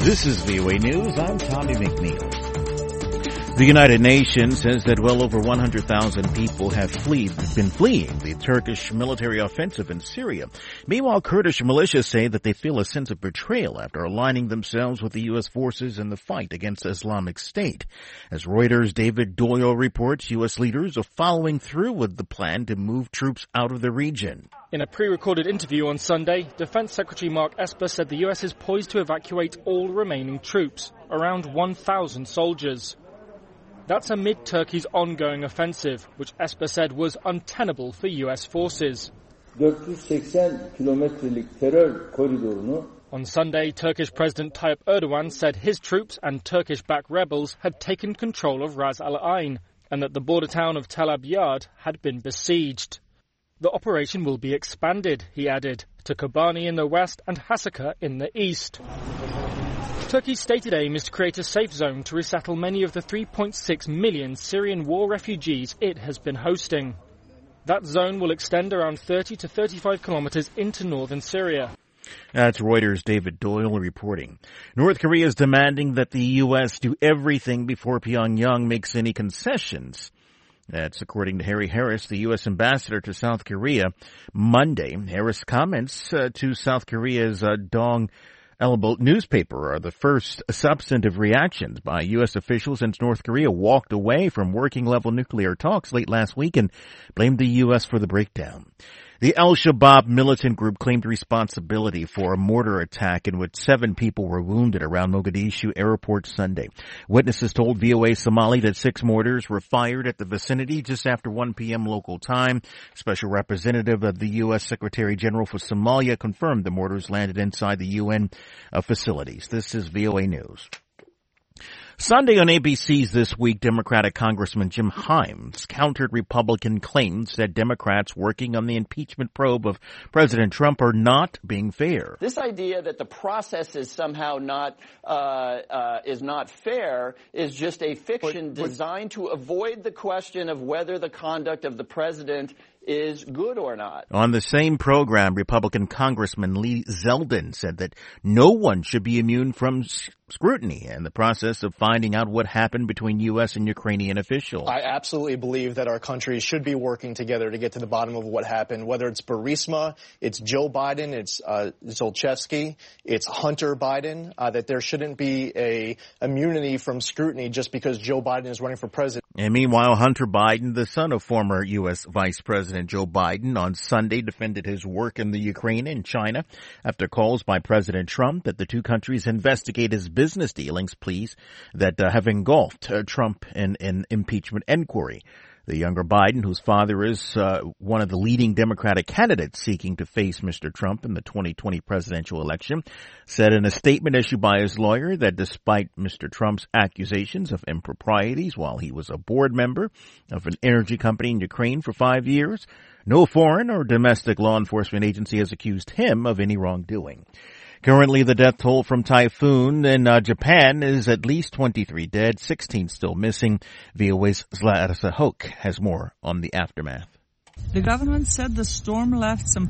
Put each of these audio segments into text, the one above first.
This is VOA News. I'm Tommy McNeil. The United Nations says that well over 100,000 people have been fleeing the Turkish military offensive in Syria. Meanwhile, Kurdish militias say that they feel a sense of betrayal after aligning themselves with the U.S. forces in the fight against Islamic State. As Reuters' David Doyle reports, U.S. leaders are following through with the plan to move troops out of the region. In a pre-recorded interview on Sunday, Defense Secretary Mark Esper said the U.S. is poised to evacuate all remaining troops, around 1,000 soldiers. That's amid Turkey's ongoing offensive, which Esper said was untenable for U.S. forces. 480 kilometrelik terör koridorunu. On Sunday, Turkish President Tayyip Erdogan said his troops and Turkish-backed rebels had taken control of Ras Al Ain and that the border town of Tel Abyad had been besieged. The operation will be expanded, he added, to Kobani in the west and Hasaka in the east. Turkey's stated aim is to create a safe zone to resettle many of the 3.6 million Syrian war refugees it has been hosting. That zone will extend around 30 to 35 kilometers into northern Syria. That's Reuters' David Doyle reporting. North Korea is demanding that the U.S. do everything before Pyongyang makes any concessions. That's according to Harry Harris, the U.S. ambassador to South Korea. Monday, Harris comments to South Korea's Dong Ilbo newspaper are the first substantive reactions by U.S. officials since North Korea walked away from working-level nuclear talks late last week and blamed the U.S. for the breakdown. The Al-Shabaab militant group claimed responsibility for a mortar attack in which 7 people were wounded around Mogadishu airport Sunday. Witnesses told VOA Somali that 6 mortars were fired at the vicinity just after 1 p.m. local time. Special representative of the U.S. Secretary General for Somalia confirmed the mortars landed inside the UN facilities. This is VOA News. Sunday on ABC's This Week, Democratic Congressman Jim Himes countered Republican claims that Democrats working on the impeachment probe of President Trump are not being fair. This idea that the process is somehow not fair is just a fiction designed to avoid the question of whether the conduct of the president is good or not. On the same program, Republican Congressman Lee Zeldin said that no one should be immune from scrutiny in the process of finding out what happened between U.S. and Ukrainian officials. I absolutely believe that our countries should be working together to get to the bottom of what happened, whether it's Burisma, it's Joe Biden, it's Zlochevsky, it's Hunter Biden, that there shouldn't be a immunity from scrutiny just because Joe Biden is running for president. And meanwhile, Hunter Biden, the son of former U.S. Vice President Joe Biden, on Sunday defended his work in the Ukraine and China after calls by President Trump that the two countries investigate his business dealings, please, that have engulfed Trump in an impeachment inquiry. The younger Biden, whose father is one of the leading Democratic candidates seeking to face Mr. Trump in the 2020 presidential election, said in a statement issued by his lawyer that despite Mr. Trump's accusations of improprieties while he was a board member of an energy company in Ukraine for 5 years, no foreign or domestic law enforcement agency has accused him of any wrongdoing. Currently, the death toll from typhoon in Japan is at least 23 dead, 16 still missing. VOA's Zlatarsa Hoke has more on the aftermath. The government said the storm left some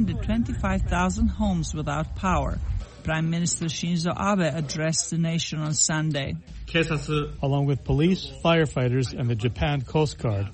425,000 homes without power. Prime Minister Shinzo Abe addressed the nation on Sunday. Along with police, firefighters, and the Japan Coast Guard,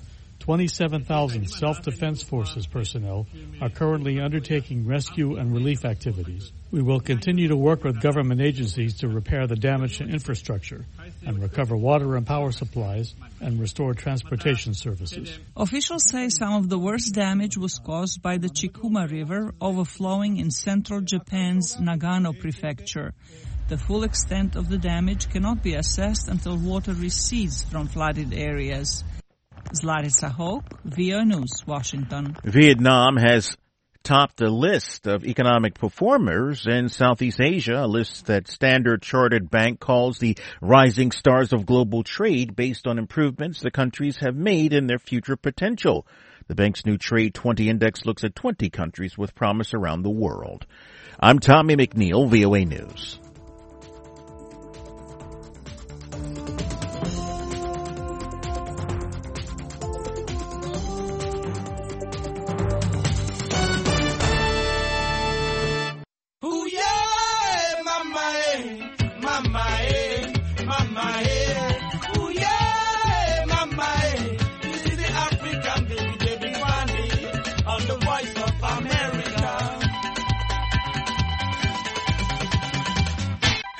27,000 Self-Defense Forces personnel are currently undertaking rescue and relief activities. We will continue to work with government agencies to repair the damaged infrastructure and recover water and power supplies and restore transportation services. Officials say some of the worst damage was caused by the Chikuma River overflowing in central Japan's Nagano prefecture. The full extent of the damage cannot be assessed until water recedes from flooded areas. Zlatarsa Hoke, VOA News, Washington. Vietnam has topped the list of economic performers in Southeast Asia, a list that Standard Chartered Bank calls the rising stars of global trade based on improvements the countries have made in their future potential. The bank's new Trade 20 index looks at 20 countries with promise around the world. I'm Tommy McNeil, VOA News.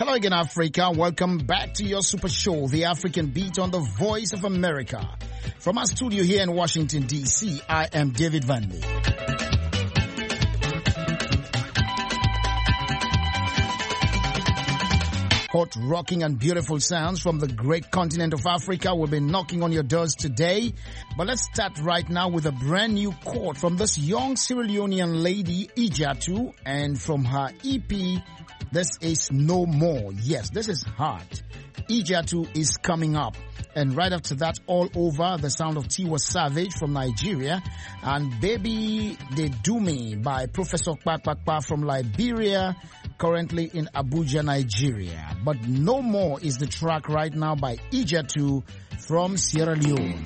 Hello again, Africa. Welcome back to your super show, The African Beat on the Voice of America. From our studio here in Washington, D.C., I am David Vanley. Hot, rocking and beautiful sounds from the great continent of Africa will be knocking on your doors today. But let's start right now with a brand new chord from this young Sierra Leonean lady, Ijatu, and from her EP, this is No More. Yes, this is hard. Ijatu is coming up. And right after that, All Over, the sound of Tiwa Savage from Nigeria, and Baby They Do Me by Professor Kpakpakpa from Liberia, currently in Abuja, Nigeria. But No More is the track right now by Ijatu from Sierra Leone.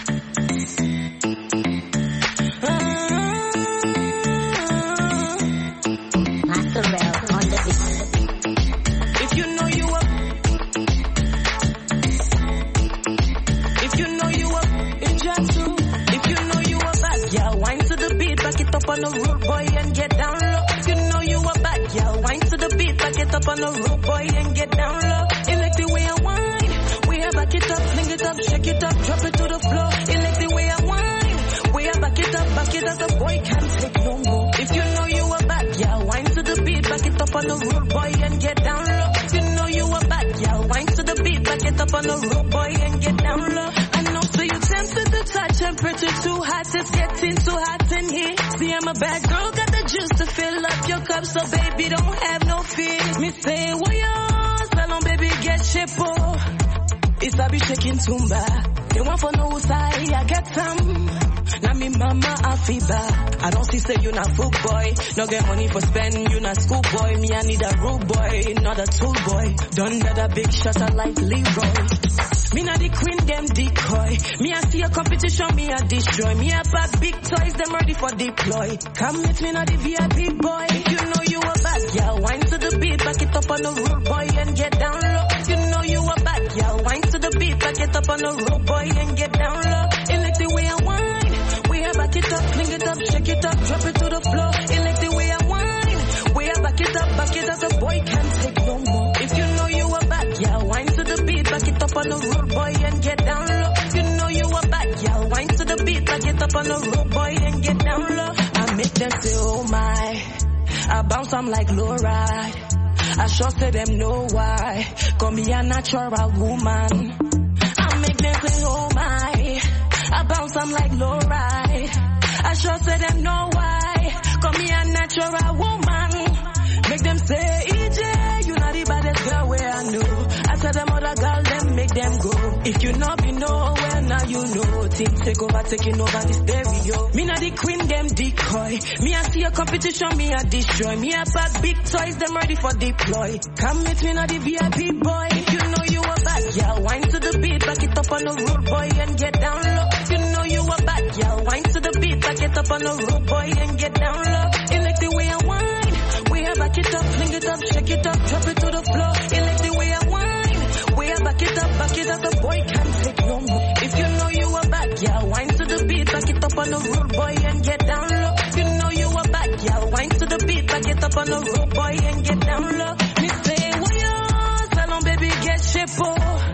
On the road, boy, and get down low. You know you a bad girl. Wine to the beat, back it up on the road, boy, and get down low. You like the way I whine. We have back it up, fling it up, shake it up, drop it to the floor. You like the way I whine. We have back it up, the boy can't take no more. If you know you a bad girl, wine to the beat, back it up on the road, boy, and get down low. You know you a bad girl. Wine to the beat, back it up on the road, boy, and get down low. I know, so you tempted to touch, temperature too hot, it's getting too hot in here. See, I'm a bad girl, got the juice to fill up your cup, so baby, don't have no fear. Me say, woyo, salon, baby, get shapo. It's a be shaking tumba. They want for no side, I get some. Now me mama, I feel bad. I don't see say you not fool boy. No get money for spend, you not school boy. Me, I need a rude boy, not a tool boy. Done got a big shot, I like Leroy. Me not the queen, them decoy. Me I see a competition, me I destroy. Me I bad big toys, them ready for deploy. Come with me not the VIP boy. You know you a bad girl, wine to the beat, back it up on the road boy and get down low. You know you a bad girl, wine to the beat, back it up on the road boy and get down low. You like the way I whine, we a back it up, fling it up, shake it up, drop it to the floor. You like the way I whine, we a back it up, the boy can't take no more. If you know you a bad girl, wine to the beat, back it up on the road boy and get down low. You know you a bad girl, wine to the beat, back it up on the road boy and get down low. I make them say oh my, I bounce I'm like low ride. I sure say them know why, call me a natural woman. I make them say oh my, I bounce I'm like low ride. I sure say them know why, call me a natural woman. Make them say EJ, you not the baddest girl where I know. I tell them other girl, them make them go. If you not be nowhere, now you know. Things take over, taking over the stereo. Me not the queen, them decoy. Me I see a competition, me I destroy. Me I pack big toys, them ready for deploy. Come with me not the VIP boy. If you know you a bad girl, wine to the beat, back it up on the road boy and get down low. You know you a bad girl, wine to the beat, back it up on the road boy and get down low. You like the way I whine. Back it up, fling it up, shake it up, drop it to the floor. You like the way I whine. We are back it up, the boy can't take no more. If you know you a bad girl, wine to the beat, back it up on the road boy and get down low. You know you a bad girl, wine to the beat, back it up on the road boy and get down low. Me say, woyo, salon baby get shapo.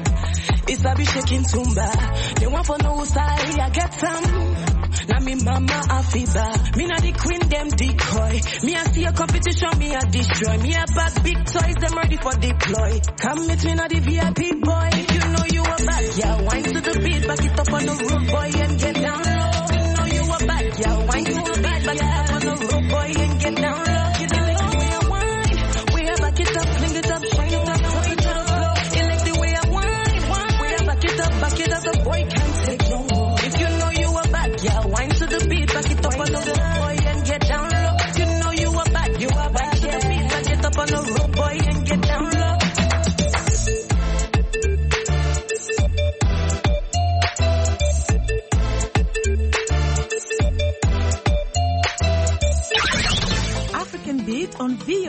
It's a be shaking tumba. They want for no side, I get some. Now me mama I feel bad. Me not the queen, them decoy. Me I see a competition, me I destroy. Me I bad big toys, them ready for deploy. Come with me not the VIP boy. You know you a bad girl, wine to the beat, back it up on the road boy and get down low. You know you a bad girl, wine to the beat, back it up on the road boy and get down low. You know the way I whine, we a back it up, fling it up, shake it up, drop it to the floor. You like the way I whine, we a back it up, the boy can't take no more. If you know you a bad girl, wine to the beat, back it up on the road boy and get down low. You know you a bad girl, to the beat, back it up on the road boy and get down low.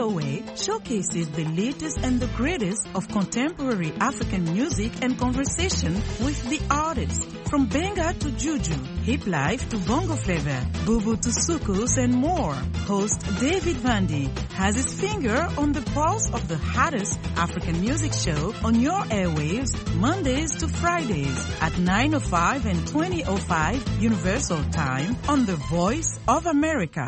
VOA showcases the latest and the greatest of contemporary African music and conversation with the artists. From Benga to Juju, Hip Life to Bongo Flavor, Bubu to Sukus and more. Host David Vandy has his finger on the pulse of the hottest African music show on your airwaves Mondays to Fridays at 9:05 and 20:05 Universal Time on the Voice of America.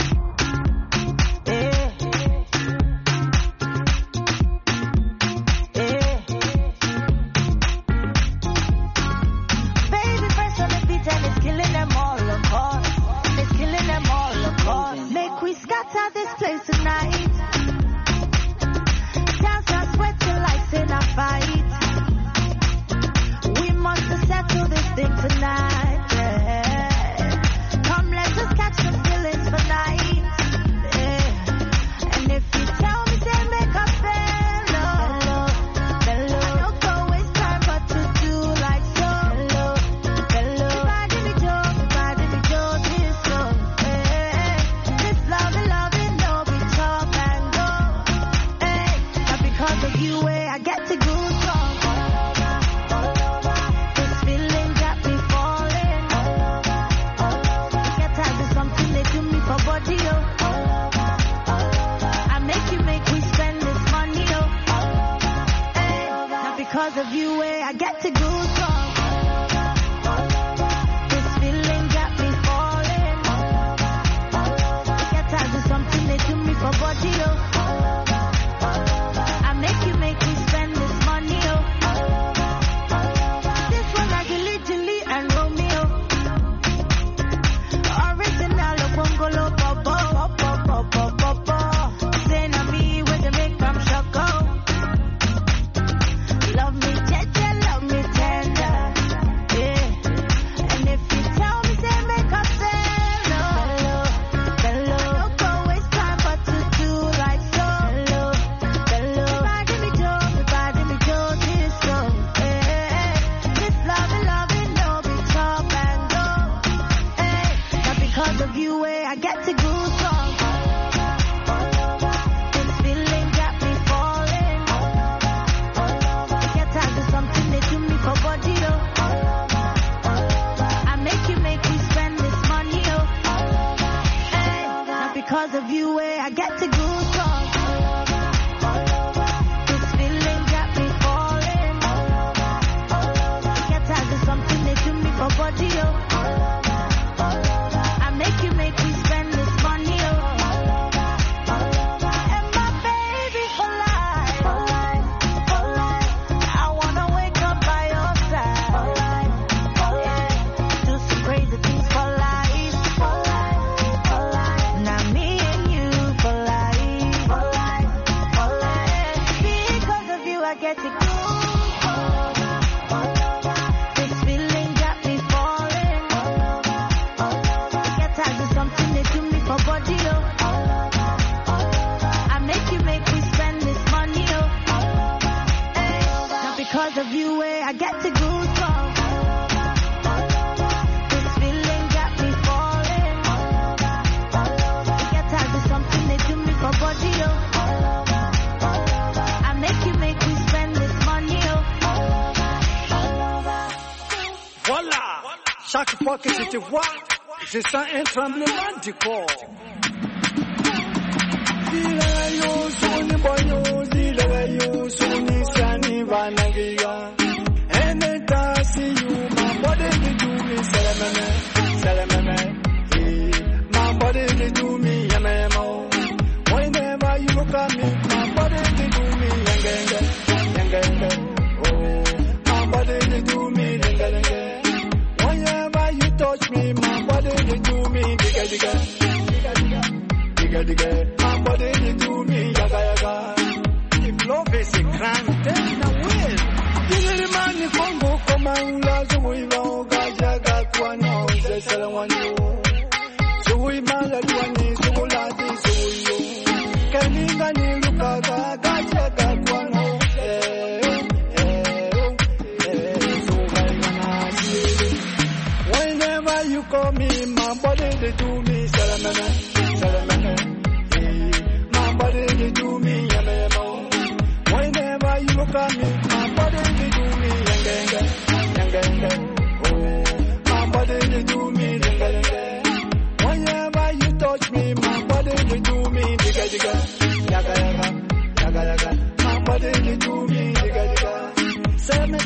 Chaque fois que je te vois, je sens un tremblement du corps. Dilayo suni boyo, dilayo suni sani vanagiya. Anytime I see you, my body they do me salamame, salamame. My body they do me yamamo. Whenever you look at me, my body they do me yangenge, yangenge. Oh, my body they do me yangenge. Touch me, my body they do me digga digga, digga digga, digga digga. My body they do me yaga yaga. If love is a crime, then I will. Dile mani kongo koma ula zui va gaja ga kwano se salawanyo. Zui mala duani zulati zuyo. Kaninga ni luka ga gaja ga kwano. You call me, my body they do me salamana, salamana. My body they look at me, my body they do me, yang. My body they do me, yang. Whenever you touch me, my body they do me, digga. Yaga. My body they do me, digga. Say me.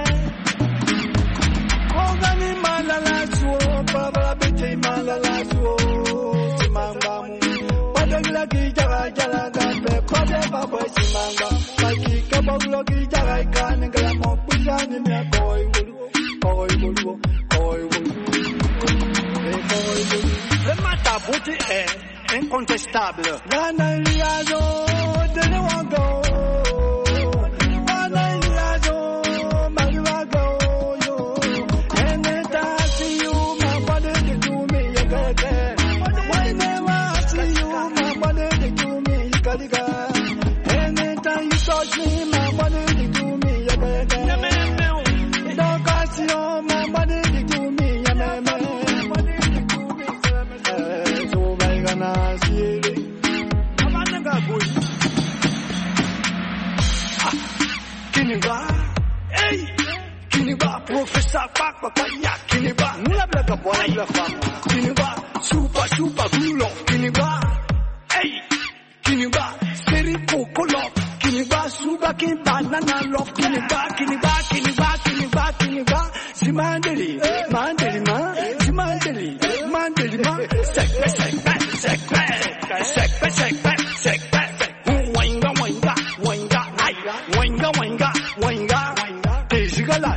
Ogani malala suo, baba bete malala suo, simambamu. Padagla ki jara gambe, pade baba simanga. Maki kabaglo ki jara kan gramo pujani me boy bolu. Le matabuti est incontestable. Gana liazo de lewango. Anytime you touch me, my body they do me, yeah. Don't cast you, my body they do me, yeah. So my gonna see it. I'm not gonna go. Kiniba, hey, Kiniba, Professor Papa, yeah, Kiniba, mula black boy, la femme, Kiniba, super gulo, Kiniba, hey. Kiniba, seri kokolo. Kiniba, suga banana love. Kiniba. Simandeli, mandeli ma. Sekbe. Wanga. Desigala.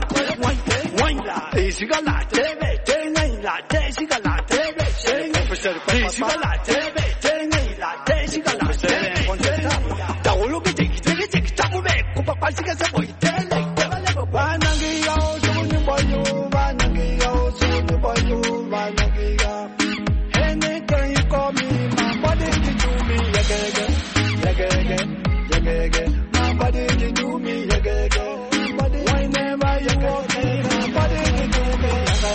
Anytime you call me, my body they do me, yeah. My body they do me, yeah. Whenever you call me, my body they do me,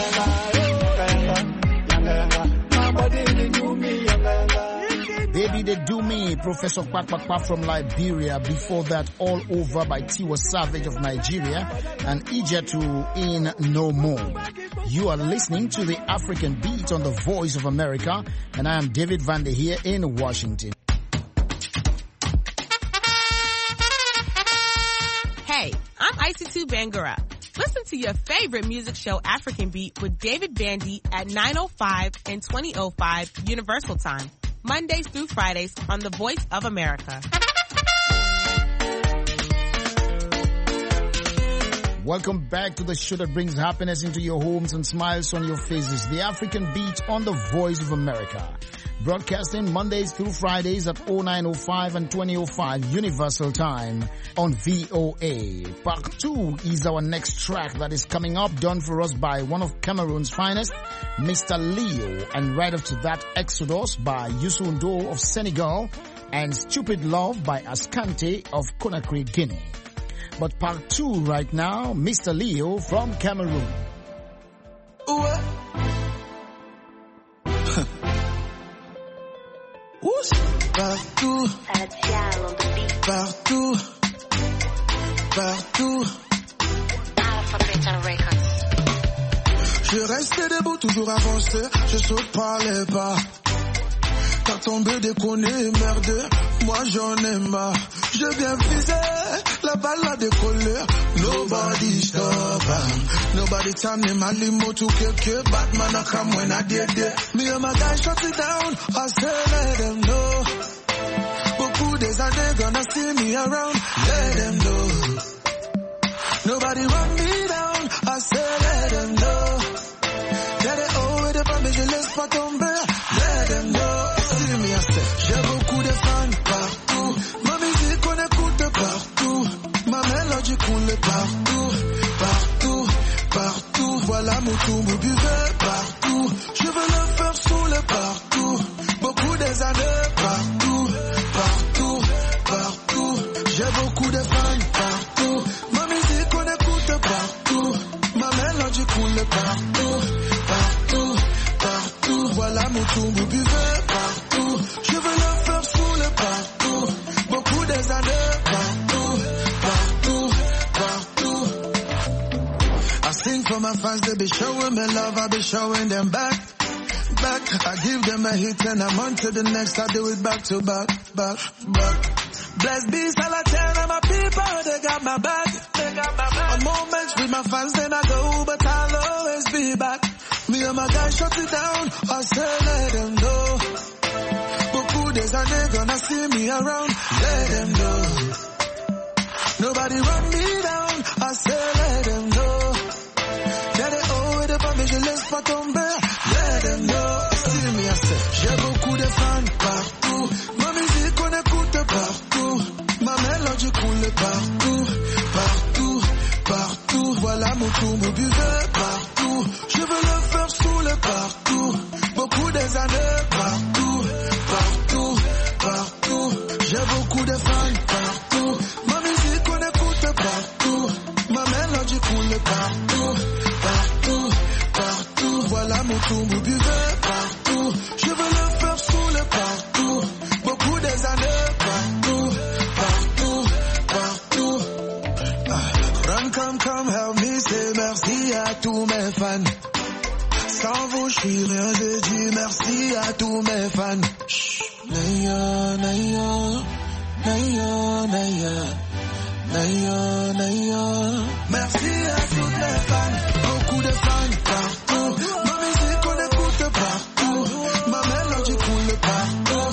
yeah. My body they do me, yeah. Baby, they do me. Professor Kpakpa from Liberia. Before that, All Over by Tiwa Savage of Nigeria. And Ijetu in No More. You are listening to the African Beat on the Voice of America. And I am David Vander here in Washington. Hey, I'm Icy2 Bangura. Listen to your favorite music show, African Beat, with David Bandy at 9:05 and 20:05 Universal Time. Mondays through Fridays on the Voice of America. Welcome back to the show that brings happiness into your homes and smiles on your faces. The African Beat on the Voice of America. Broadcasting Mondays through Fridays at 09:05 and 20:05 Universal Time on VOA. Part 2 is our next track that is coming up, done for us by one of Cameroon's finest, Mr. Leo. And right after that, Exodus by Youssou N'Dour of Senegal and Stupid Love by Asante of Conakry, Guinea. But part 2 right now, Mr. Leo from Cameroon. Partout. Je restais debout, toujours avancé, je saute par les pas. T'as tombé, déconné, merde, moi j'en ai marre. Je viens viser, la balle a décollé. Nobody stop, nobody time me my limo to kill Batman I come when I did it. Me and my guys shut it down, I say let them know. Beaucoup des années gonna see me around, let them know. Nobody run me down, I say let them know. Y'a des hauts et des bas mais je laisse pas tomber, let them know. See me I say, j'ai beaucoup de fans partout. Ma musique on écoute partout. Ma mélodie coule partout, partout, partout. Voilà mon tour, vous buvez partout. Je veux le faire saouler partout. Beaucoup des années partout, partout, partout. J'ai beaucoup de fans partout. Ma musique on écoute partout. Ma mélodie coule partout, partout, partout. Voilà mon tour, vous buvez partout. Je veux le faire saouler partout. Beaucoup des années partout, partout, my fans, they be showing me love, I be showing them back. I give them a hit and I'm on to the next, I do it back to back. Blessed be Salaten and my people, they got my back. On moments with my fans, then I go, but I'll always be back. Me and my guys shut it down, I say let them know. Beaucoup des années gonna see me around, let them know. Nobody run me down, I say let them know. Y'a des hauts et des bas, mais je laisse pas tomber, let them know. See me, I say, j'ai beaucoup de fans partout. Ma musique on écoute partout. Ma mélodie coule partout. Voilà mon tour, mon buveur partout. Je veux le faire sous le partout. Beaucoup des années partout. J'ai beaucoup de fans partout. Ma musique on écoute partout. Ma mélodie coule partout. Voilà mon tour, mon buveur partout. Je veux le faire sous le partout. Beaucoup des années partout. Come help me say merci à tous mes fans. Sans vous, je suis rien, j'ai dit merci à tous mes fans. Naya. Merci à tous les fans, beaucoup de fans partout. Ma musique on écoute partout. Ma mélodie coule partout.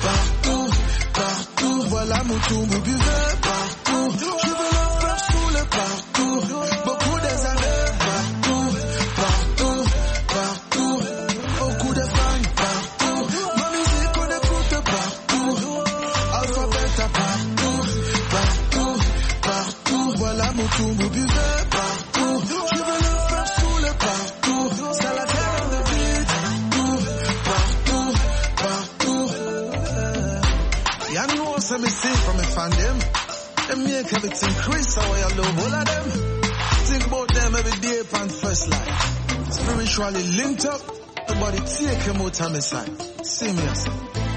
Voilà mon tour, mon buveur partout. Je veux le faire sous le partout. Beaucoup des années partout. Beaucoup de fans partout. Ma musique on écoute partout. Alphabet partout. Voilà mon tour, mon buveur partout. Je veux le faire sous le partout. C'est la terre de vide. Partout. Y'all know what's me see from me fan them. Them make everything Chris, how I love all of them. Think about them every day upon first life. Spiritually linked up, nobody take him out of my side. See me yourself.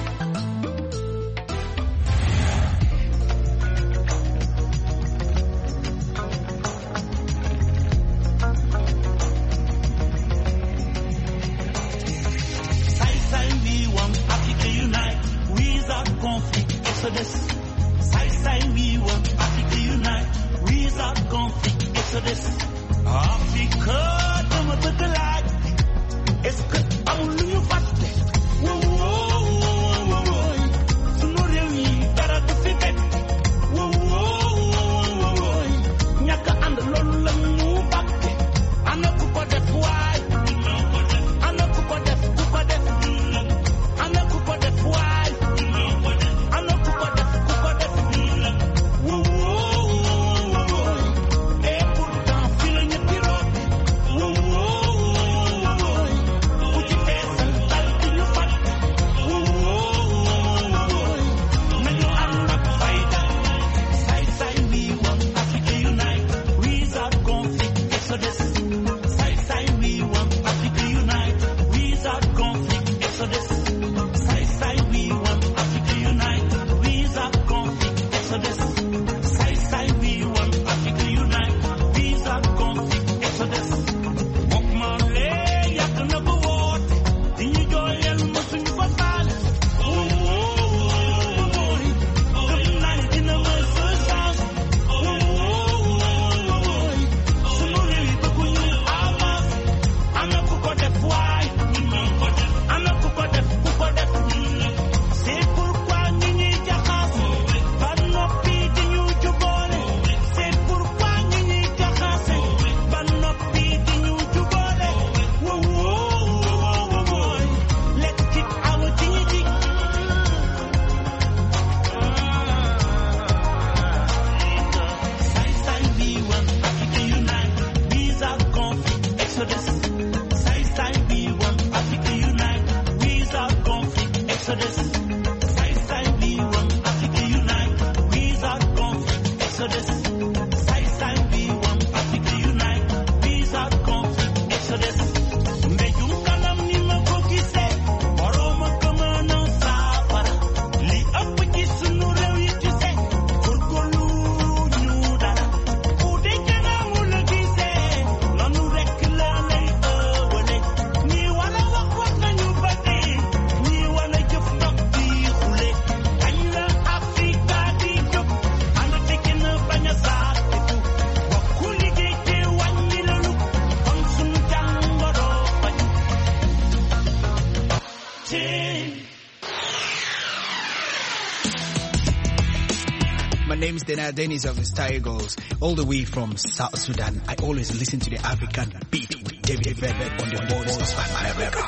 We want Africa unite, without conflict, exodus. We want Africa unite, without conflict, exodus. Africa, don't look alike. Est-ce que amul lu ñu fàtte? Sunu réew yi dara du fi nekk. Ñàkk a ànd loolu la ñu bàkke. Ana ku ko def waay. Ana ku ko def ku ko def. Ana ku ko def waay. Ana ku ko def ku ko def. Et pourtant fi la ñu tiroo. Ku ci feesal dal My name is Dana Dennis of the Star Eagles, all the way from South Sudan. I always listen to the African beat with David Vedder on the Voice of America.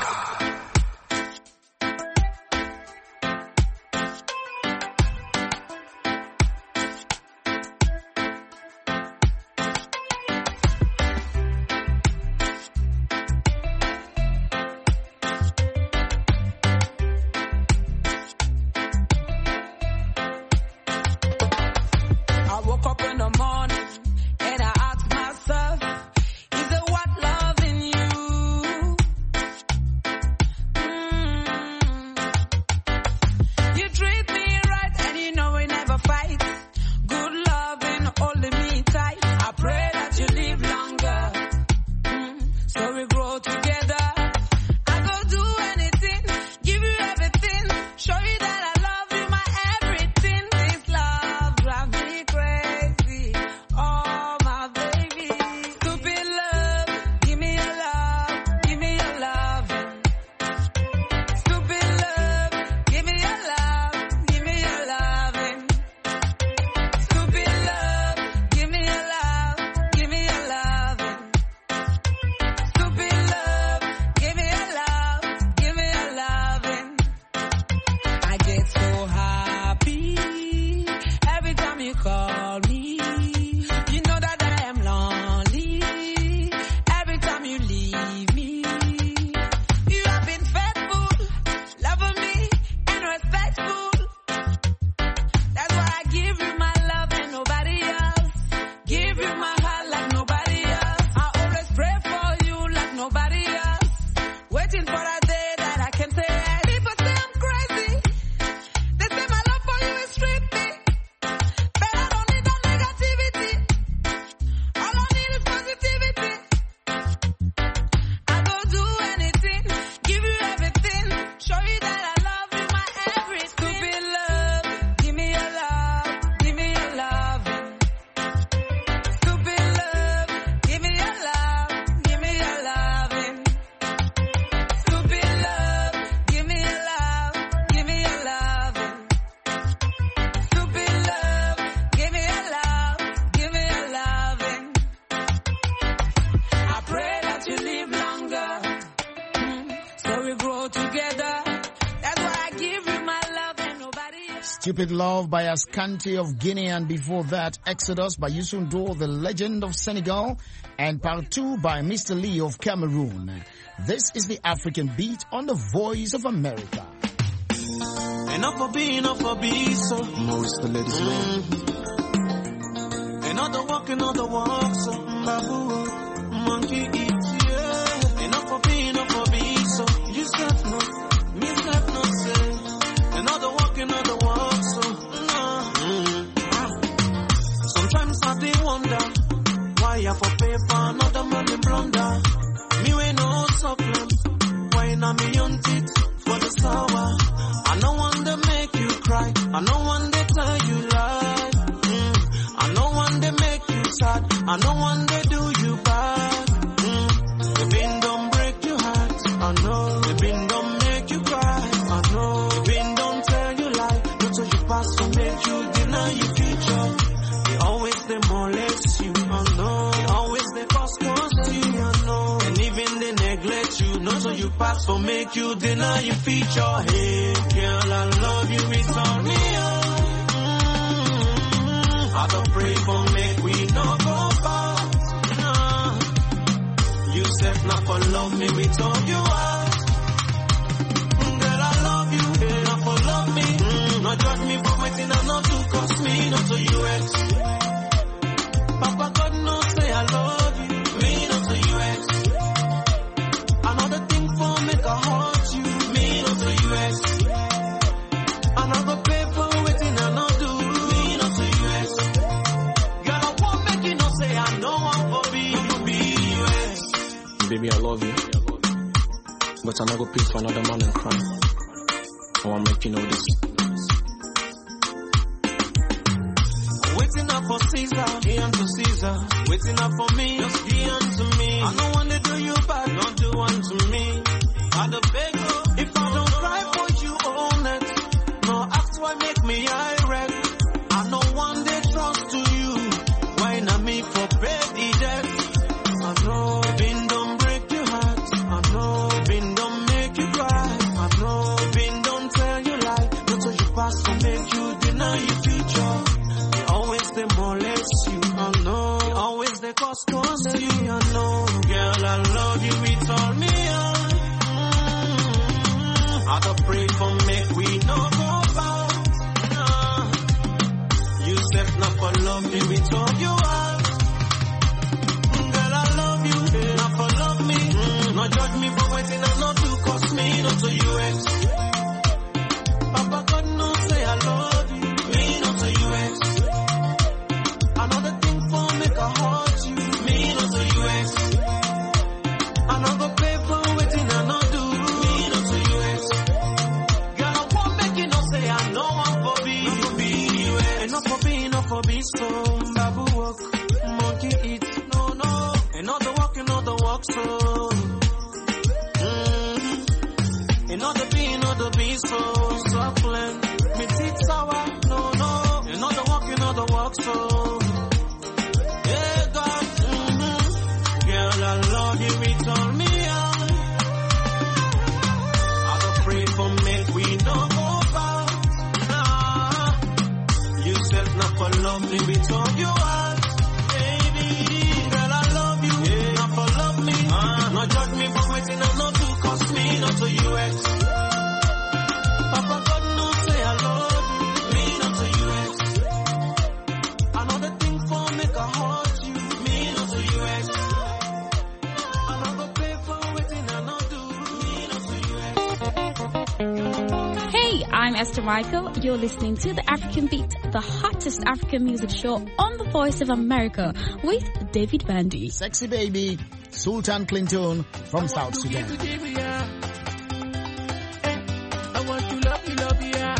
Stupid Love by Ashanti of Guinea, and before that, Exodus by Youssou N'Dour, the legend of Senegal, and Part 2 by Mr. Lee of Cameroon. This is the African Beat on the Voice of America. Enough for be, so Most the ladies another walk, so babu, monkey eat, yeah. Enough for be, so you self no, me self no say. Another walk, so Sometimes I do wonder why I for pay for another money blunder. Me we no supplement, why not me on it for the sour? I no want to make you cry, I no want to tell you lie. I no want to make you sad, I no want to do you bad. The wind don't break your heart, I know. The wind don't make you cry, I know. The wind don't tell you lie, not till you pass to make you deny your future. They always demolish you, I know. They always they cause you, I know. And even they neglect you, not till you pass for make you deny your future. Hey girl, I love you, it's on me. I don't pray for make we no go back. You said not for love me, we told you out. Girl, I love you, not for love me. Not judge me for waiting and not to cost me, not to US. Papa God knows say I love you, me not to US. Another thing for make I hurt you, me not to US. Another pay for waiting and not do, me not to US. Girl, I won't make you no say I know I'm for be US. Baby, I love you, but I never pay for another man and cry. I want to make you know this. Waiting up for Caesar, he unto Caesar. Waiting up for me, just he unto me. I don't want to do you bad, don't do unto me. I the beg you, if I don't cry for you all night, no ask why make me irate. I know one day cause you, I know. Girl, I love you with all me heart. I don't pray for make we no go back. You said not for love me with all your heart. Girl, I love you, not for love me. No judge me for waiting and not to cost me, not to you ex. Papa God no say I love you, me not to you ex. Another thing for make a heart you, me not to you ex. Another pay for waiting and not do, me not to you ex. Girl, I won't make you no say I know I'm for be, you ex. Enough for be, enough for be, so babu walk, monkey eat, no, no. Another walk, so. Another be, so plan. Me teeth sour, no, no. Another walk, so. Yeah, God, Girl, I love you with all me heart. I don't pray for make we no go back. Nah. You said not for love me with all your heart. Baby, girl, I love you, not for love me. No judge me for waiting and not to cost me, not to you ex. Papa God no say I love you, me not to you ex. Another thing for make a heart you, me not to you ex. Another pay for waiting and not do, me not to you ex. Hey, I'm Esther Michael. You're listening to The African Beat, the hottest African music show on the Voice of America with David Bandy. Sexy baby, Sultan Clinton from South Sudan. I want to love you, yeah.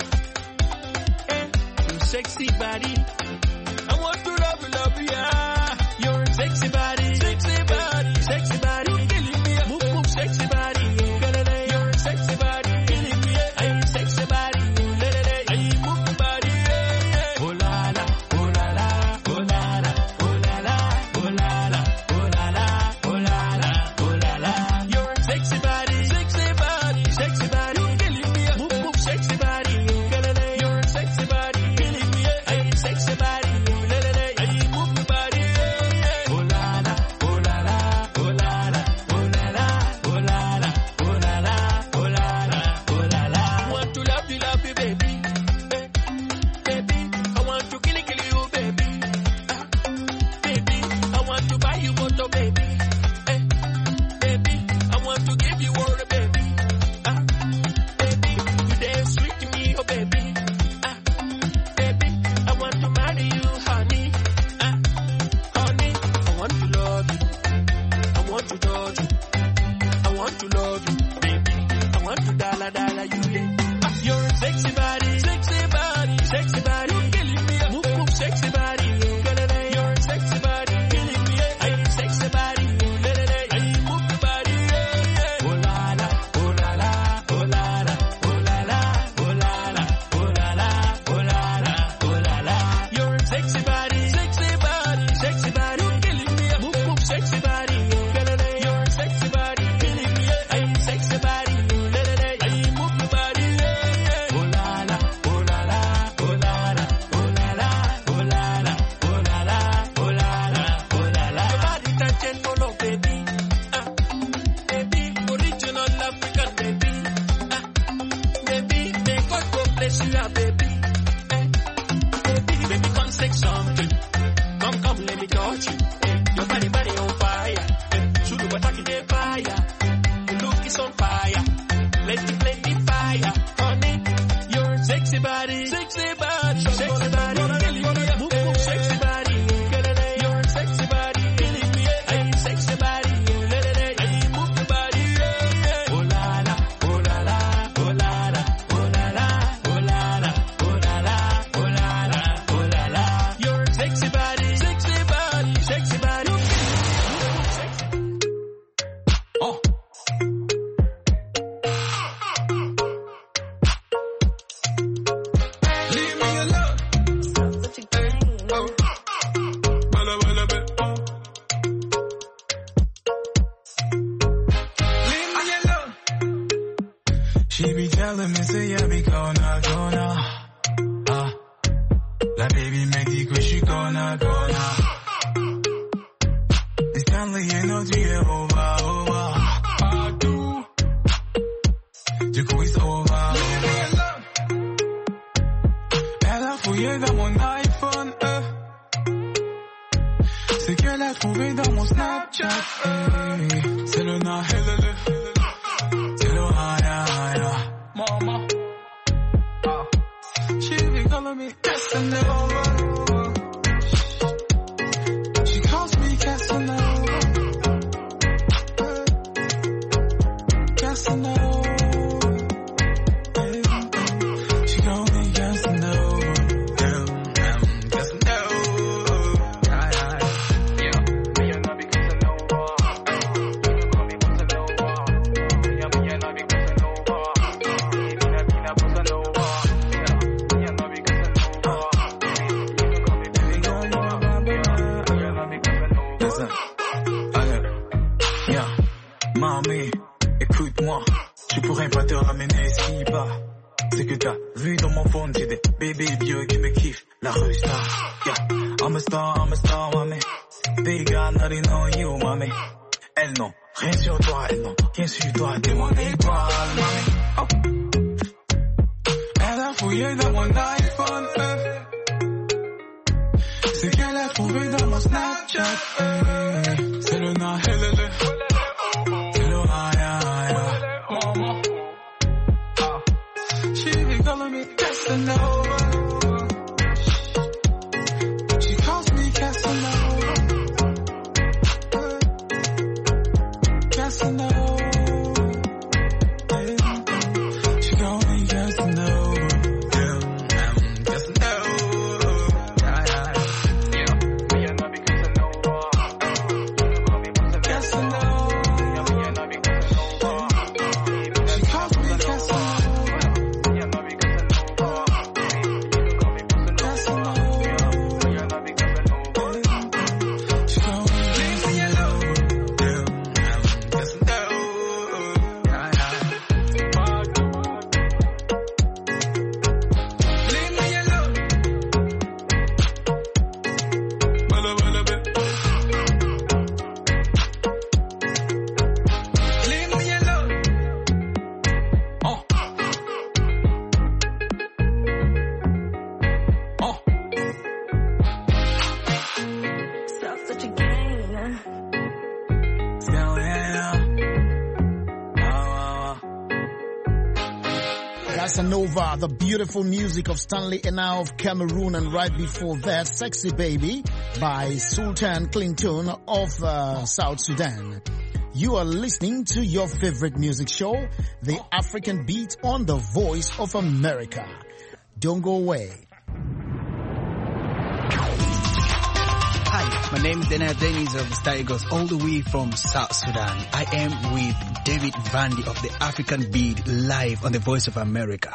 Your sexy body. I want to love you, yeah. Your sexy body, sexy body, sexy body. You killing me, move, sexy body. Your sexy body, killing me. Ay, sexy body, ay, move body. Oh la la, oh la la, oh la la, oh la la, oh la la, oh la la, oh la la, oh la la. Your sexy body, sexy body, sexy body. Sexy body, your sexy body, killing me. Ay, sexy body, ay, move my body. Oh la la, oh la la, oh la la, oh la la, oh la la, oh la la, oh la la, oh la la. I want to love you, baby. Baby, I want to kill you, baby. Baby, I want to buy you motor, baby. Baby, I want to give you all the baby. Sweet to me, oh baby, baby, I want to marry you, honey, honey, I want to love you, I want to touch you, I want to love you, baby, I want to dollar you, yeah. You're a sexy body, sexy body, sexy body, you're killing me, move, sexy body, you're a sexy body, killing me, ay, sexy body, ay, move the body, yeah. Oh la la, oh la la, oh la la, oh la la. Sexy body, sexy body, sexy body, you're killing me. Move, sexy body, you're sexy body, killing me. Ay, sexy body, ay, move the body. Oh la la, oh la la, oh la la, oh la la, oh la la, oh la la, oh la la, oh la la. Your body touching for no baby, baby, original African baby, baby, may God go bless you, baby. Baby, come say something. Come, let me touch you. Your body on fire. Should do what I can get fire. Your look is on fire. Let me play the fire. Honey, your sexy body, sexy body, sexy body. Move, sexy body. Your sexy body, killing me. Ay, sexy body. Ay, move the body. Oh la la, oh la la, oh la la, oh la la, oh la la, oh la la, oh la la. Your sexy body, sexy body, sexy body. Oh. Leave me alone. Such a thing. Oh. Leave me alone. She be telling me, say, I be gonna. Like baby, make the crazy gonna. Stanley energy over. Du coup it's over. Elle a fouillé dans mon iPhone, c'est qu'elle a trouvé dans mon Snapchat, c'est le na, c'est le haya. Mama, she be calling me Casanova. She calls me Casanova. Casanova. Mamie, écoute-moi, je pourrais pas te ramener si bas. C'est que t'as vu dans mon phone, j'ai des bébés vieux qui me kiffent, la rue star. Yeah, I'm a star, mamie. They got nothing on you, mamie. Elles n'ont rien sur toi, elles n'ont rien sur toi, t'es mon étoile, mamie. Oh. Elle a fouillé dans mon iPhone, c'est qu'elle a trouvé dans mon Snapchat, c'est le na, c'est le haya. Mama, she be calling me Casanova. She calls me Casanova. Casanova. She calls me Casanova. Casanova, the beautiful music of Stanley Enao of Cameroon, and right before that, Sexy Baby by Sultan Clinton of South Sudan. You are listening to your favorite music show, The African Beat, on the Voice of America. Don't go away. Hi, my name is Daniel Dennis of the Star Eagles, all the way from South Sudan. I am with David Vandy of the African Beat, live on the Voice of America.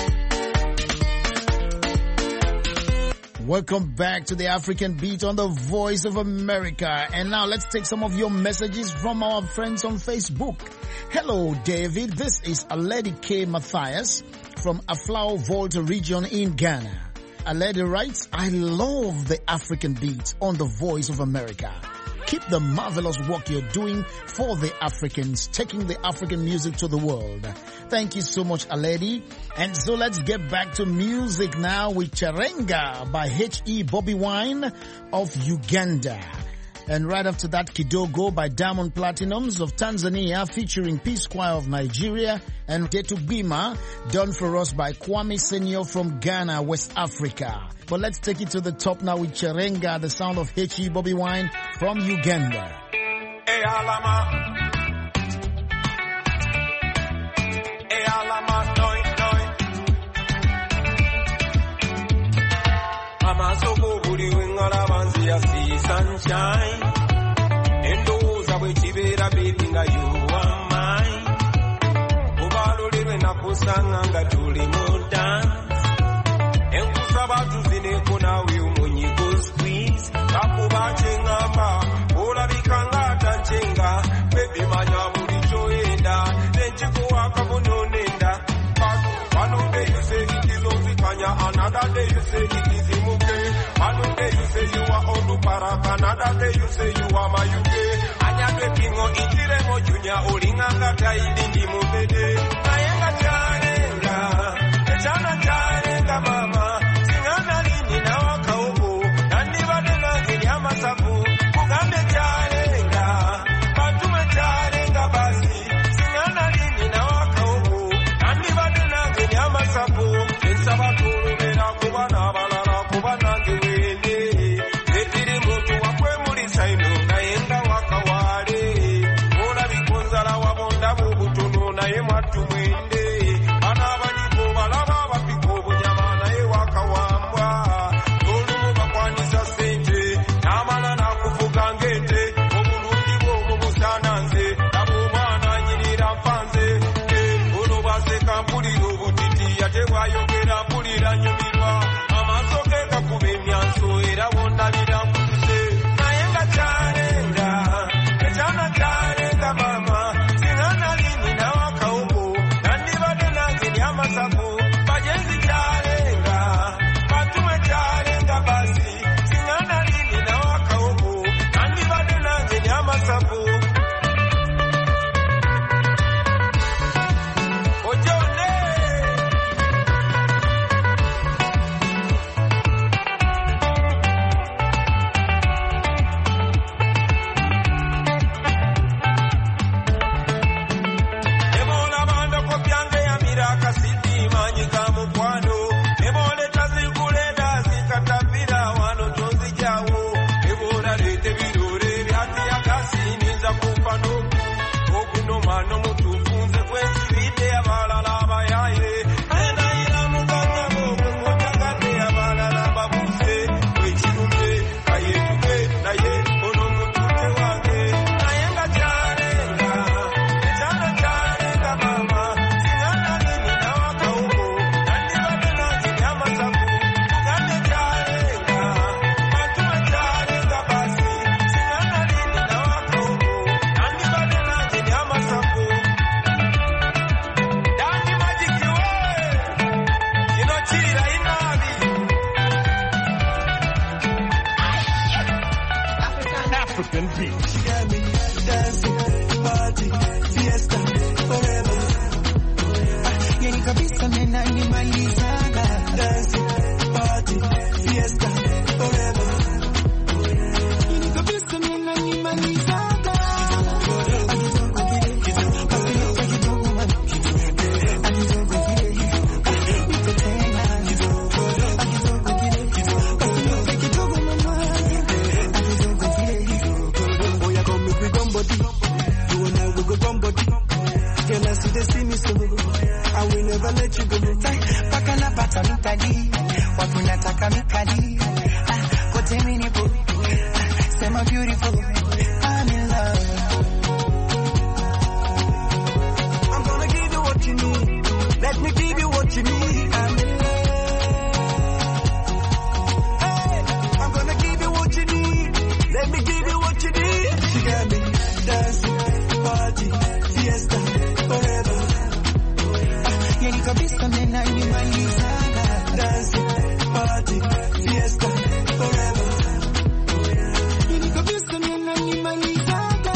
Welcome back to the African Beat on the Voice of America. And now let's take some of your messages from our friends on Facebook. Hello, David. This is Aledi K. Matthias from Aflao Volta region in Ghana. Aledi writes, I love the African Beat on the Voice of America. Keep the marvelous work you're doing for the Africans, taking the African music to the world. Thank you so much, Aledi. And so let's get back to music now with Charenga by H.E. Bobby Wine of Uganda. And right after that, Kidogo by Diamond Platinums of Tanzania featuring Peace Choir of Nigeria, and Tetubima done for us by Kwame Senior from Ghana, West Africa. But let's take it to the top now with Charenga, the sound of H.E. Bobby Wine from Uganda. Hey, Alama. Hey, Alama, noi, noi. Amasoko buli wingala banzi ya see sunshine. Endoza bwe kibera baby nga you are mine. Obalolere nakusanga nga tuli mu dance. Enkusaba tuzineko nawe omunyigo squeeze. Kakuba kyengamba olabika ng'atanchenga. Baby manya buli kyoyenda nenkikuwa kabononenda. One day you say it is Ozikanya, another day you say it is Imuke. One day you say you are Olupa, Canada, Canada, they you say you are my UK. Anyadwe kingo itiremo junior, olinganga tailindi mubede. Nayenga charenga, echana charenga mama. Singana lini na wakaubu, nandi badena kinyama sabu. Kugambe charenga, patume charenga basi. Singana lini na wakaubu, nandi badena kinyama sabu. Sabaturu mena kubana balala kubana ngwende etiri mutu wakwe muri saino nayenga wakawale ola bikonzala wabonda bubutunu naye mwatu mwende anabalipo balaba bapiko bunyama naye wakawambwa olumu bakwanisa sente namala nakuvuga ngete obulungi bwomu busananze nabumwana nyirira mpanze ono baseka mpulira obutiti ate bwayogera mpulira nyumirwa amaaso ge gakuba emyanso era bonnabira mbuze naye nga kyalenga ekyana kyalenga mama singana lini nawakawuko nandibadde nange ndi amasavu bagenzi kyalenga batume kyalenga basi singana lini nawakawuko nandibadde nange ndi amasavu ojone African beat. She got me dancing, party, fiesta, forever. Yani kabisa mena nimalizaga. Dancing, party, fiesta, forever. Yani kabisa mena nimalizaga. I will never let you go. Pakala pata mikali, watu nataka mikali. Kote minipo, sema beautiful. I'm in love. I'm gonna give you what you need. Let me give you what you need. I'm in love. Hey, I'm gonna give you what you need. Let me give you what you need. She got me dancing, party, fiesta, forever. Yani kabisa mena nimalizaga. Dancing, party, fiesta, forever. Yani kabisa mena nimalizaga.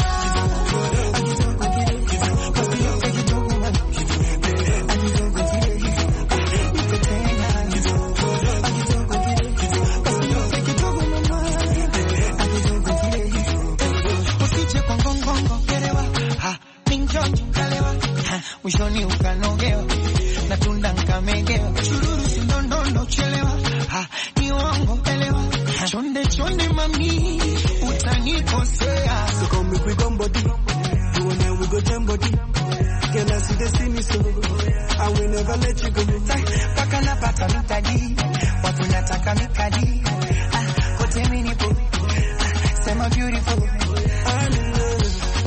Mwishoni ukanogewa natunda nkamegewa chururu sindondondo chelewa ni wango elewa chonde chonde mami utanikosea so come make we gum body you and I we go jam body girl I see the see me so I will never let you go paka na pata mikadi watu nataka mikadi kote minipo sema beautiful I'm in love.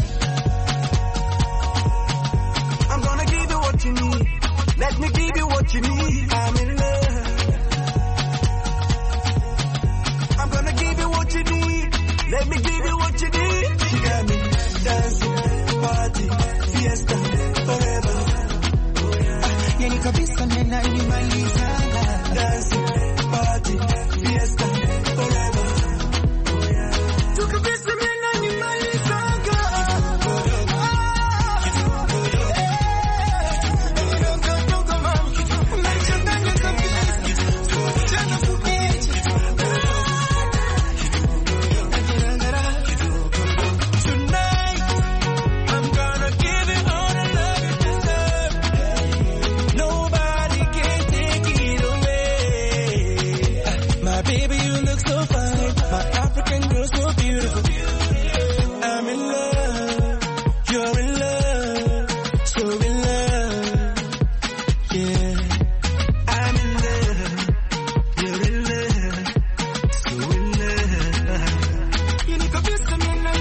I'm gonna give you what you need. Let me give you what you need. I'm in love. I'm gonna give you what you need. Let me give you what you need. She got me dancing, party, fiesta, forever. Yani kabisa mena nimalizaga. Dancing, party, fiesta, forever. Baby, you look so fine. My African girl so beautiful. I'm in love. You're in love. So in love. Yeah. I'm in love. You're in love. So in love. You need to be some in love.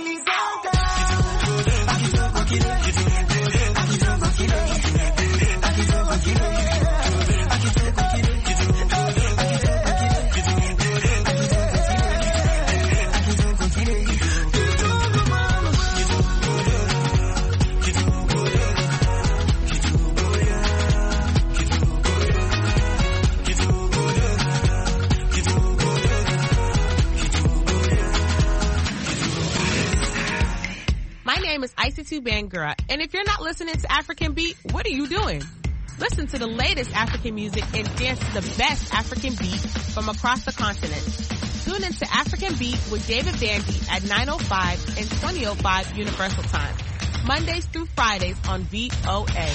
Is Icy2 Bangura, and if you're not listening to African Beat, what are you doing? Listen to the latest African music and dance to the best African beat from across the continent. Tune into African Beat with David Bandy at 9:05 and 20:05 Universal Time, Mondays through Fridays on VOA.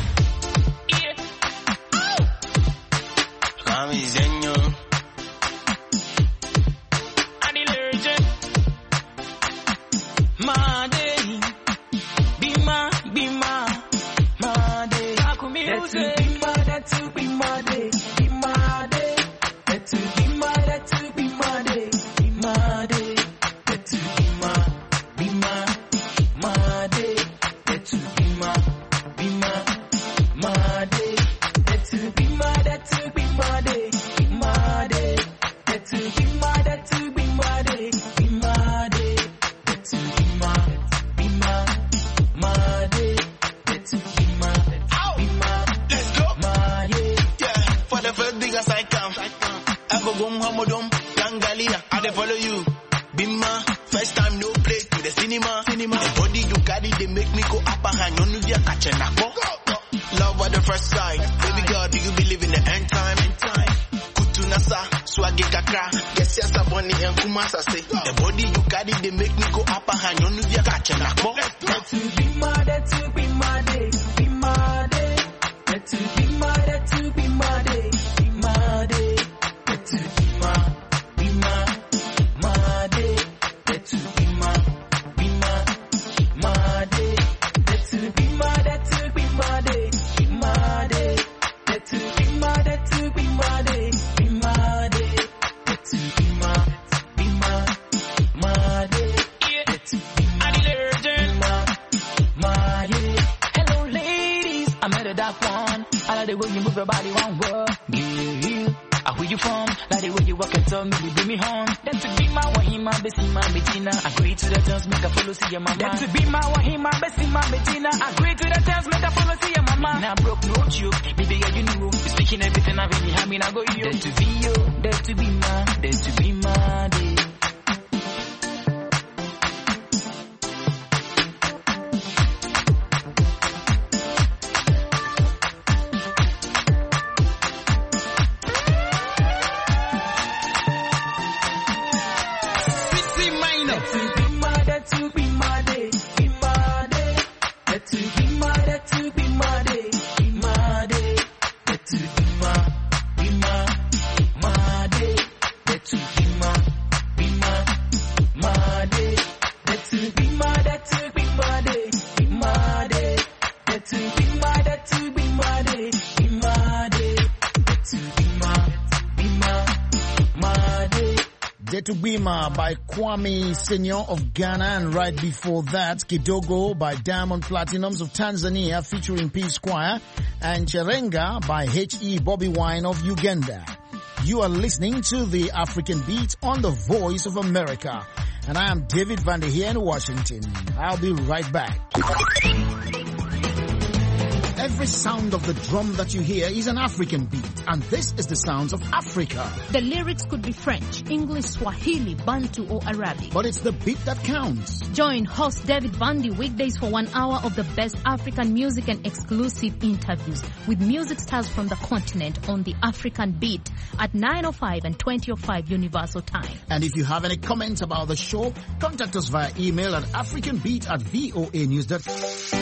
Tubima by Kwame Senior of Ghana, and right before that, Kidogo by Diamond Platinums of Tanzania featuring P Squire, and Cherenga by H.E. Bobby Wine of Uganda. You are listening to the African Beat on the Voice of America, and I am David Vander here in Washington. I'll be right back. Every sound of the drum that you hear is an African beat, and this is the sounds of Africa. The lyrics could be French, English, Swahili, Bantu, or Arabic. But it's the beat that counts. Join host David Bundy weekdays for 1 hour of the best African music and exclusive interviews with music stars from the continent on the African Beat at 9:05 and 20:05 Universal Time. And if you have any comments about the show, contact us via email at africanbeat@voanews.com.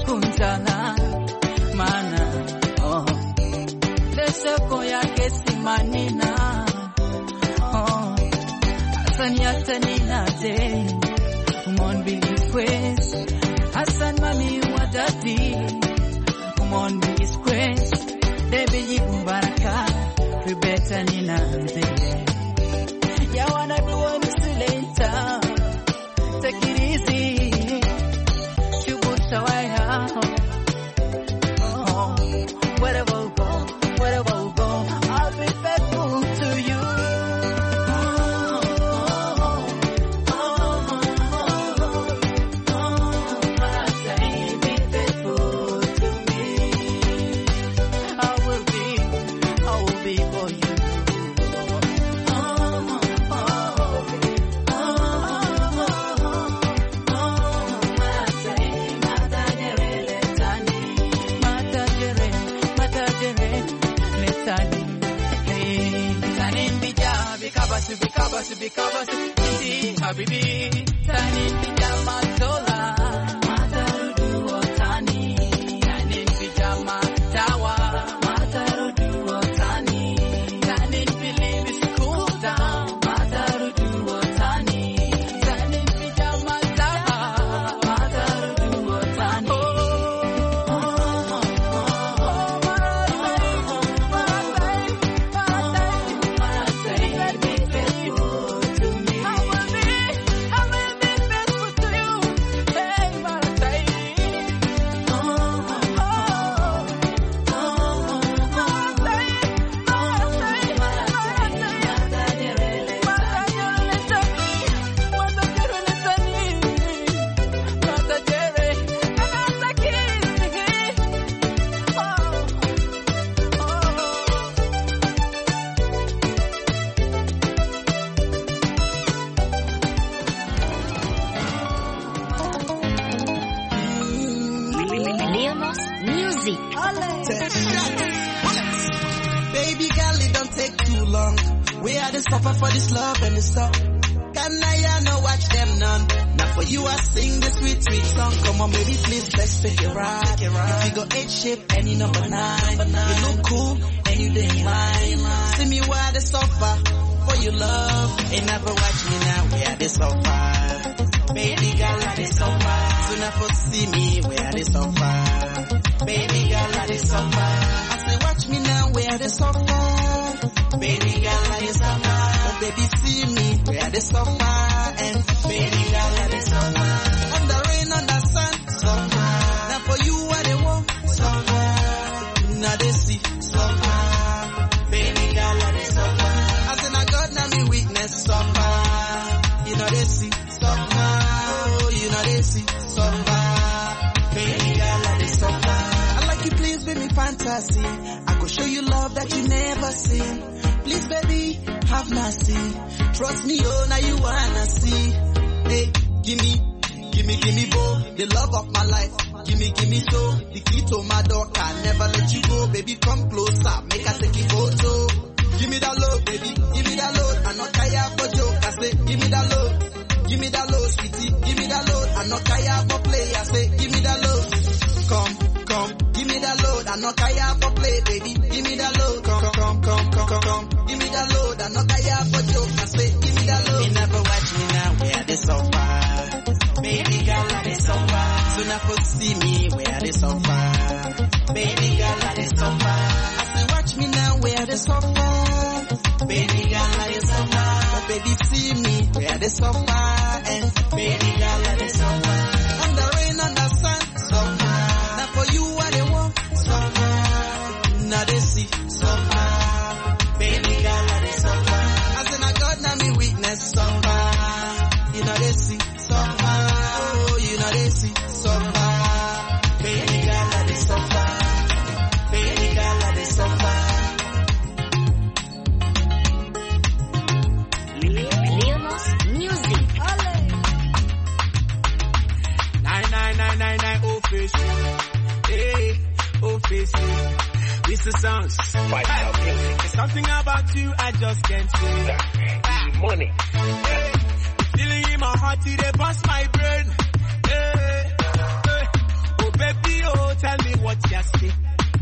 kuntana mana lesoko yake simanina Hassan yatanina te umon big quest Hassan mami wadati umon big quest Baby yibu baraka Kubeta nina te Ya wanna do one later Take it easy Wherever we go, I'll be faithful to you. Be faithful to me. I will be for you. Bikabasi, habibi, tani pijama tola, matarudu otani, tani pijama tawa, matarudu otani, tani pilibi school down, matarudu otani, tani pijama tawa, matarudu otani. Baby girl, it don't take too long. We had to suffer for this love and this stuff. Can I no watch them none? Now for you I sing the sweet, sweet song. Come on baby, please, let's take it right. If you go 8 shape and you number 9. You look cool and you didn't mind. See me where they suffer for your love. Ain't never watch me now, where they suffer. Baby girl, I they suffer. Soon I for see me where they suffer. Baby girl, I they suffer. I say watch me now where they suffer. Baby girl, I they suffer. Oh baby, see me where they suffer. And baby girl, I they suffer. On the rain, on the sun, suffer. Now for you, what they want, suffer. Now they see, suffer. Baby girl, I they suffer. I say now God, now me weakness, suffer. You know they see, suffer. Oh, you know they see, suffer. Baby girl, I they suffer. I like you, please, baby, fantasy. I go show you love that you never seen. Please, baby, have mercy. Trust me, oh, now you wanna see. Hey, give me, boy, the love of my life. Give me, so, the key to my door, can never let you go. Baby, come closer, make us take a photo. Give me that love, baby, give me that love. I'm not tired for joke, I say, give me that love. Give me that love, sweetie, give me that love. I'm not tired for play, I say, give me that love. Come, give me that load, I'm not tired for play, baby. Give me that load, come. Give me that load, I'm not tired for joke, I say, give me that load. You never watch me now, where they suffer. Baby girl, I they suffer. Soon I for see me, where they suffer. Baby girl, I they suffer. I say, watch me now, where they suffer. Baby girl, I they suffer. Oh baby, see me, where they suffer. And baby girl, I they suffer. On the rain, on the sun, suffer. Now for you, what they want, suffer. Now they see, suffer. Baby girl, I they suffer. I say, now God, now me weakness, suffer. You know they see, suffer. Oh, you know they see, suffer. Baby girl, I they suffer. Baby girl, I they suffer. Leonos Music. 9999 official. Hey, official. This the songs. There's something about you I just can't say. Money. Hey, feeling in my heart, they bust my brain. Hey, hey. Oh baby, just say.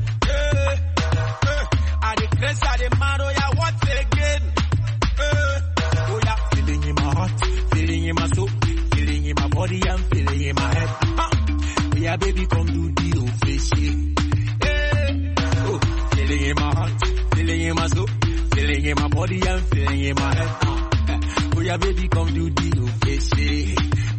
I the grace, I the mad, oh yeah, what again? Oh yeah, feeling in my heart, feeling in my soul, feeling in my body, and feeling in my head. Oh yeah, baby, come do the official. Oh, feeling in my heart, feeling in my soul, feeling in my body, and feeling in my head. Oh yeah, baby, come do the official.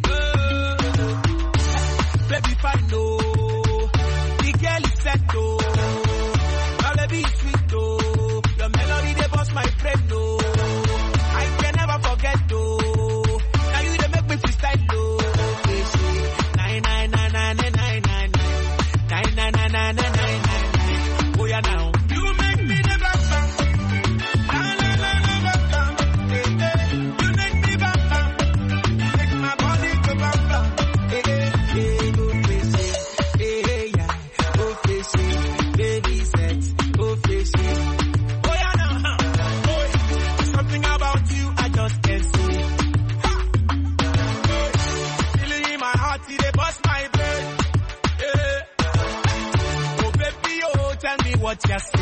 Baby, fine, no. The girl is set, no. My baby is sweet, no. Your melody, they bust my brain, no. I can never forget, no. Now you, they make me freestyle, no. Nine, nine, nine, nine, nine, nine, nine, nine, nine, nine, nine, nine, nine. Oh, yeah, now. You make me the bang bang. Na, na, na, na, bang bang. You make me bang bang. You make my body go bang bang. What you say?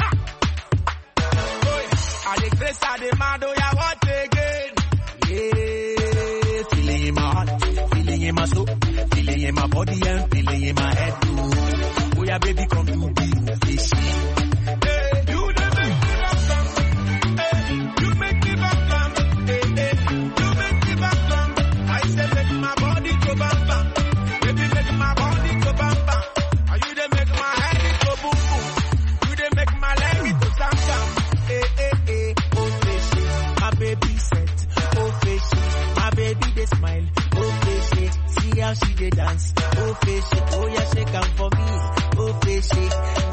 I the grace, I the mad, oh yeah, what again? Yeah, feeling in my heart, feeling in my soul, feeling in my body and feeling in my head too. Oh yeah, baby, come to be fishy. Hey, you make me bang bang. Hey, you make me bang bang. Hey, hey, you make me bang bang. I say make my body go bang bang. Baby, make my body go bang bang. Are you the make my head go boom boom? Make my leg to stand down. Oh fishy, my baby set. Oh fishy, my baby they smile. Oh fishy, see how she they dance. Oh fishy, oh yeah shake 'em for me. Oh fishy,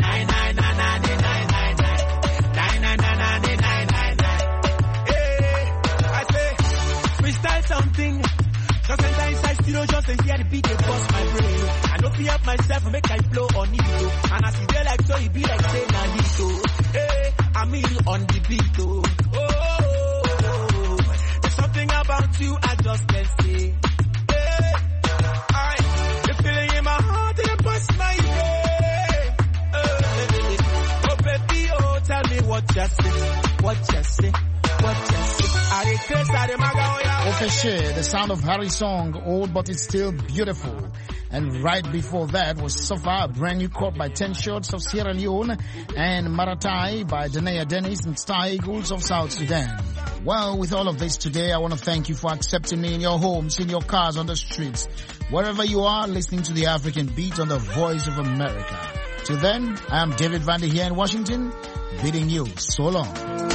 99999999999. Hey, I say freestyle something. Just enter inside studio just to hear the beat they bust my brain. I don't feel up myself and make I flow on it too. And as you dey like so, it be like say na hit oh. Hey, I'm in on the beat oh. Oh, there's something about you I just can't say. Hey, the feeling in my heart it bust my brain. Oh baby, oh tell me what you say, what you say, what you say. I request I the maga oh yeah. Officier, the sound of Harry's song, Old But It's Still Beautiful. And right before that was Safa, a brand new court by 10 Shots of Sierra Leone, and Maratai by Danea Dennis and Star Eagles of South Sudan. Well, with all of this today, I want to thank you for accepting me in your homes, in your cars, on the streets, wherever you are, listening to the African Beat on the Voice of America. Till then, I am David Vandy here in Washington, bidding you so long.